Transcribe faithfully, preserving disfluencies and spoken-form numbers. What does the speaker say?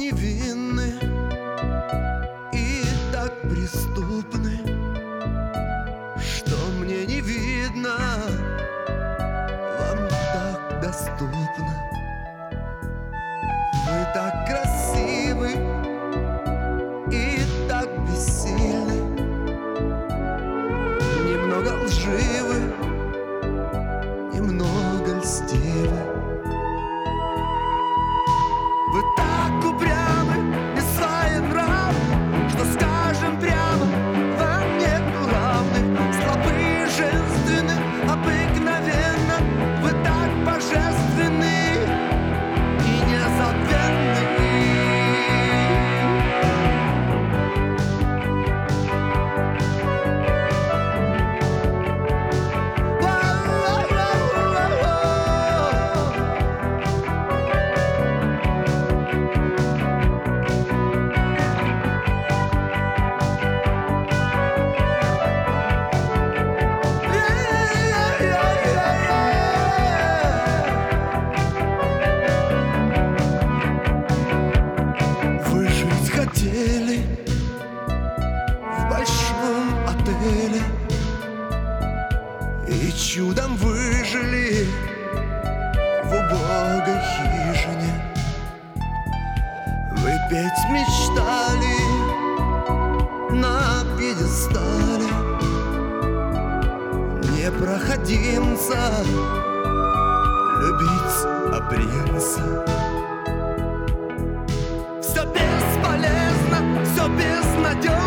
невинны и так преступны, что мне не видно, вам так доступно. Вы так красивы и так бессильны, немного лживы, немного льстивы. Вы так упрямы и своенравны, что скажем прямо, вам нету равных. Слабые, женственны, обыкновенно, вы так божественны и незабвенны. В большом отеле и чудом выжили в убогой хижине. Вы петь мечтали на пьедестале непроходимца, любить а принца. Все бесполезно, все безнадежно,